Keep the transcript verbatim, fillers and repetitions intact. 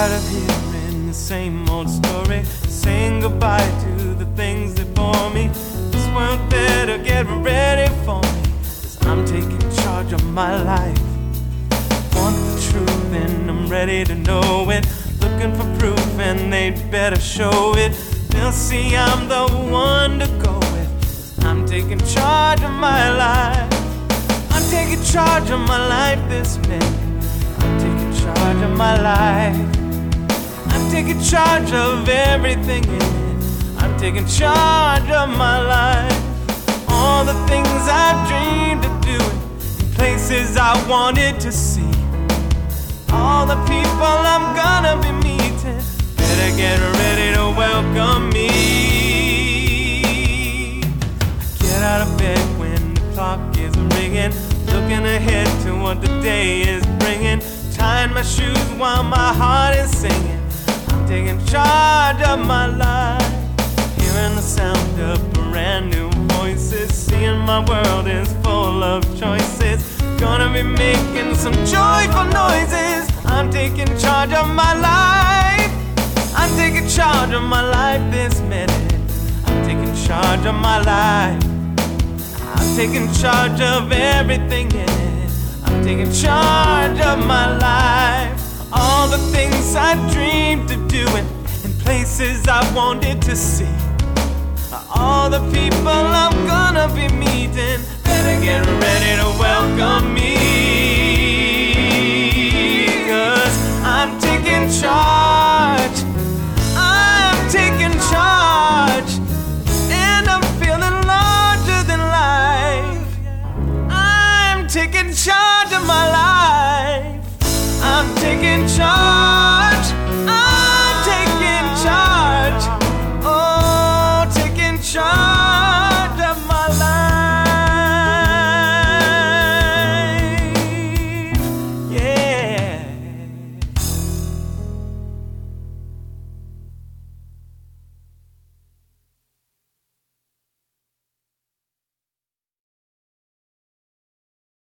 tired of hearing the same old story, saying goodbye to the things that bore me. This world better get ready for me, 'cause I'm taking charge of my life. Want the truth and I'm ready to know it, looking for proof and they'd better show it. They'll see I'm the one to go with, 'cause I'm taking charge of my life. I'm taking charge of my life this minute. I'm taking charge of my life. I'm taking charge of everything in it. I'm taking charge of my life. All the things I dreamed of doing, places I wanted to see, all the people I'm gonna be meeting, better get ready to welcome me. I get out of bed when the clock is ringing, looking ahead to what the day is bringing, tying my shoes while my heart is singing. I'm taking charge of my life, hearing the sound of brand new voices, seeing my world is full of choices, gonna be making some joyful noises. I'm taking charge of my life. I'm taking charge of my life this minute. I'm taking charge of my life. I'm taking charge of everything in it. I'm taking charge of my life. All the things I dreamed of doing, and places I wanted to see, all the people I'm gonna